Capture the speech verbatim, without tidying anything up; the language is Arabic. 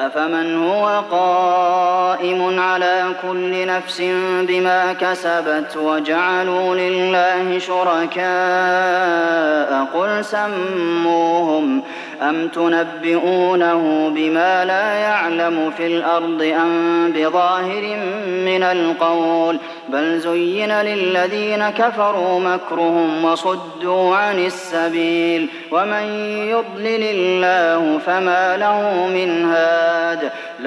أفمن هو قائم على كل نفس بما كسبت وجعلوا لله شركاء قل سموهم أم تنبئونه بما لا يعلم في الأرض أم بظاهر من القول بل زين للذين كفروا مكرهم وصدوا عن السبيل ومن يضلل الله فما له من هاد